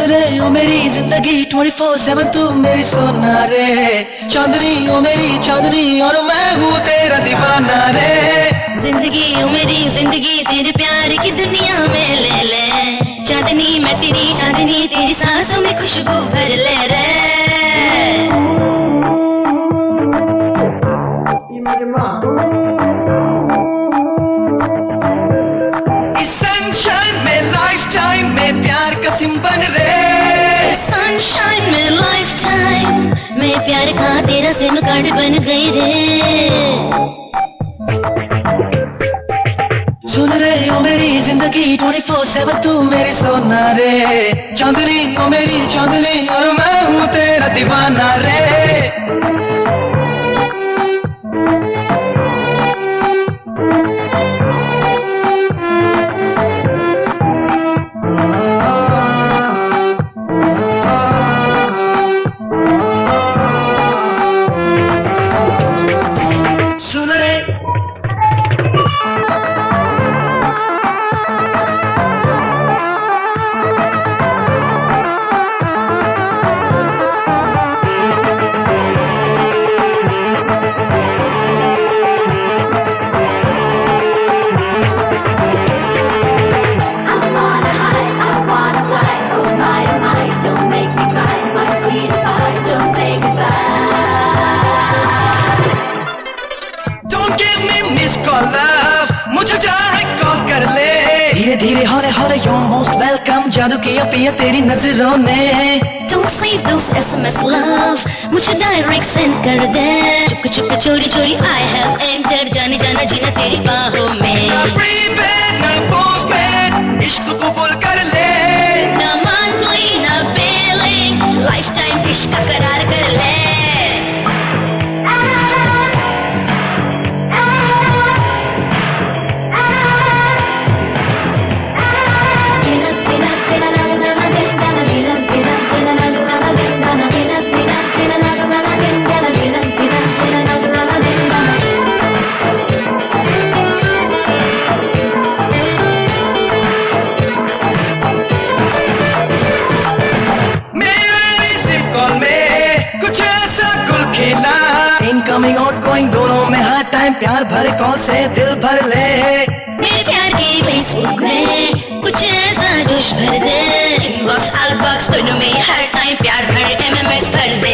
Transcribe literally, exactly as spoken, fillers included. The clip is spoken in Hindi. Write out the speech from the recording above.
रहे हो मेरी जिंदगी ट्वेंटी फोर सेवन तू मेरी सोना रे, चांदनी ओ मेरी चांदनी और मैं हूँ तेरा दीवाना रे। जिंदगी ओ मेरी जिंदगी तेरे प्यार की दुनिया में ले ले, चांदनी मैं तेरी चांदनी तेरी सांसों में खुशबू भर ले रे। इस सनशाइन में लाइफ टाइम में प्यार का सिंबल रे, सनशाइन में लाइफ टाइम मैं प्यार का तेरा सिम कार्ड बन गई रे। सुन रहे हो मेरी जिंदगी ट्वेंटी फोर सेवन तू मेरी सोना रे, चांदनी ओ मेरी चांदनी और मैं हूँ तेरा दीवाना रे। सुन रे मुझे डायरेक्ट कॉल कर ले, धीरे धीरे हौले हौले you're most welcome, जादू किया पिया तेरी नजरों ने। Don't save those S M S love, मुझे डायरेक्ट सेंड कर दे, चुप चुप चोरी चोरी I have entered, जाने जाना जीना तेरी बाहों में। ना प्रीपेड ना पोस्टपेड इश्क कबूल कर ले, ना मंथली ना बिलिंग लाइफ टाइम इश्क का करार कर ले। इनकमिंग आउटगोइंग दोनों में हर टाइम प्यार भरे कॉल से दिल भर ले। मेरे प्यार की फेसबुक में कुछ ऐसा जोश भर दे, इनबॉक्स आउटबॉक्स दोनों में हर टाइम प्यार भरे एम एम एस भर दे।